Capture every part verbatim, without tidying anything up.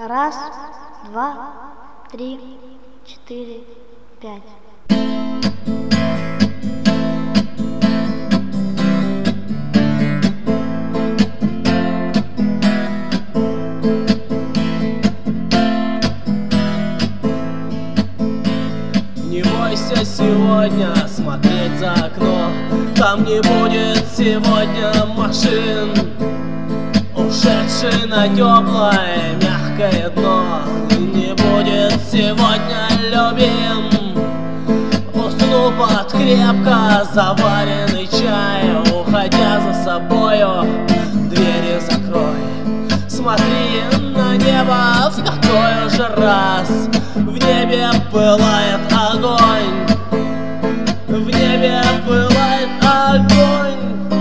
Раз, два, три, четыре, пять. Не бойся сегодня смотреть за окно, там не будет сегодня машин, ушедший на теплое мягкое дно. Не будет сегодня любим, усну под крепко заваренный чай, уходя за собою двери закрой. Смотри на небо в какой уже раз, в небе пылает огонь, в небе пылает огонь.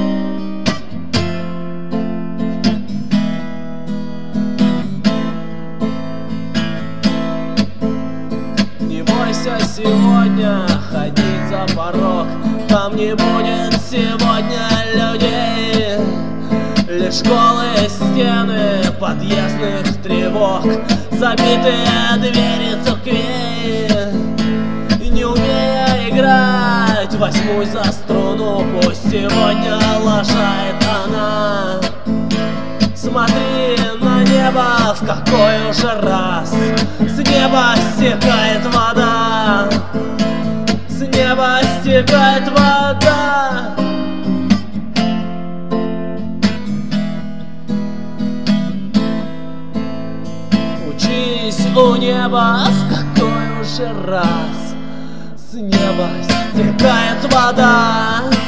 Не бойся сегодня ходить за порог, там не будет сегодня людей, лишь голые стены подъездных тревог, забитые двери церквей. Не умея играть, возьмусь за струну, пусть сегодня лошает она. Смотри на небо в какой уже раз, с неба стекает вода, с неба стекает вода. Учись у неба в какой уже раз, с неба стекает вода.